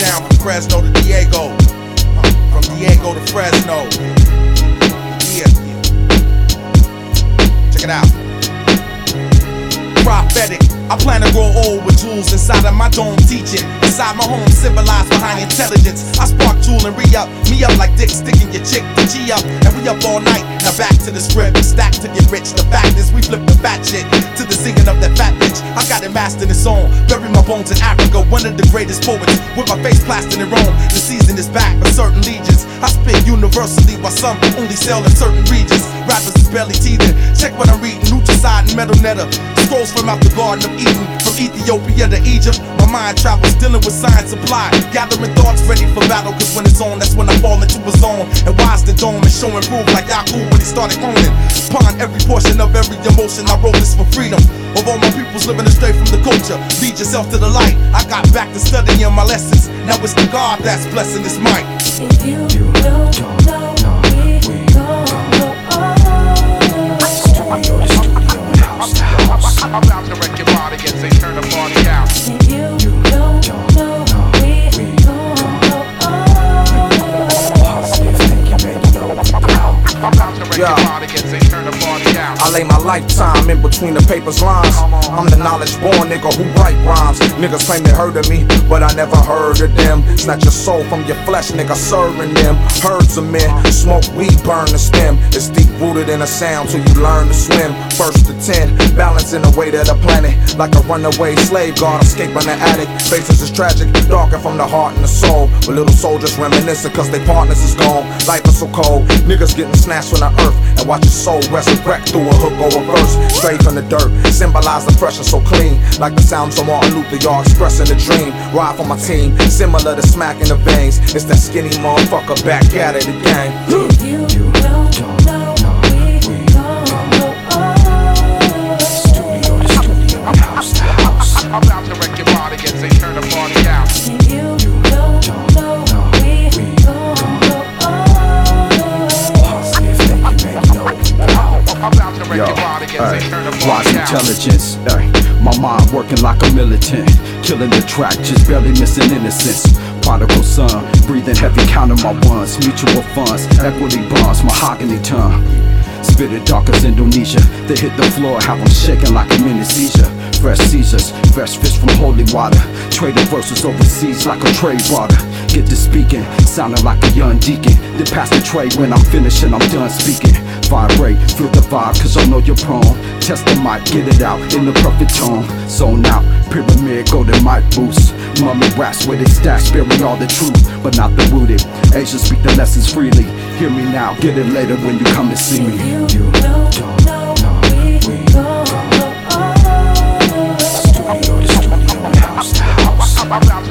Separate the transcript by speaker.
Speaker 1: down from Fresno to Diego. From Diego to Fresno. Yeah. Check it out. Prophetic. I plan to grow old with jewels inside of my dome teaching. Inside my home, civilized behind intelligence. I spark jewel and re-up. Me up like dick sticking your chick to G up. And we up all night. Now back to the script. Stack to get rich. The fact is we flip the fat shit to the singing of that fat bitch. I got it mastered in song. Bury my bones in Africa. One of the greatest poets. With my face plastered in Rome. The season is back for certain legions. I spit universally while some only sell in certain regions. Rappers is barely teething. Check what I'm reading. Nutricide and metal netter. Scrolls from out the Garden of Eden. From Ethiopia to Egypt. My mind travels dealing with science supply. Gathering thoughts ready for battle. Cause when it's on, that's when I fall into a zone. And wise the dome and show and prove like Yaku when he started owning. Upon every portion of every emotion, I wrote this for freedom. Of all my peoples living astray from the culture. Lead yourself to the light. I got back to studying my lessons. Now it's the God that's blessing this mic.
Speaker 2: If you don't know, we gon' go on.
Speaker 3: I'm about to wreck your body and say turn the party out.
Speaker 2: If you don't know, we gon' go on.
Speaker 3: I'm about to wreck your body and say turn the party out.
Speaker 4: I lay my lifetime in between the paper's lines. I'm the knowledge born nigga who write rhymes. Niggas claim they heard of me, but I never heard of them. Snatch your soul from your flesh, nigga, serving them. Herds of men, smoke weed, burn the stem. It's deep rooted in a sound till you learn to swim. First to 10, balancing the weight of the planet. Like a runaway slave guard escaping the attic. Faces is tragic, darker from the heart and the soul. But little soldiers reminiscing cause their partners is gone. Life is so cold, niggas getting snatched from the earth. And watch your soul resurrect through a hook or a verse. Straight from the dirt, symbolize the pressure so clean. Like the sounds of Martin Luther, y'all expressing a dream. Ride for my team, similar to smack in the veins. It's that skinny motherfucker back at it again.
Speaker 2: If you don't know, we gon' go on.
Speaker 3: I'm about to wreck your body and say turn the party out.
Speaker 2: If you don't know, we gon' go on.
Speaker 3: I'm about to wreck your body and say turn the
Speaker 5: Wise
Speaker 3: party out.
Speaker 5: intelligence, my mind working like a militant. Killing the track, just barely missing innocence. Prodigal son, breathing heavy, counting my ones. Mutual funds, equity bonds, mahogany tongue. Spit it dark as Indonesia. They hit the floor, have them shaking like a mini seizure. Fresh seizures, fresh fish from holy water. Trading verses overseas like a trade water. Get to speaking, sounding like a young deacon. Then pass the tray when I'm finished and I'm done speaking. Vibrate, feel the vibe cause I know you're prone. Test the mic, get it out in the perfect tone. Zone out, pyramid, golden mic boost. Mummy raps with it stacks, bury all the truth, but not the rooted. Asians speak the lessons freely. Hear me now, get it later when you come to see me.
Speaker 2: If you don't know, we gon' go on.
Speaker 3: I'm about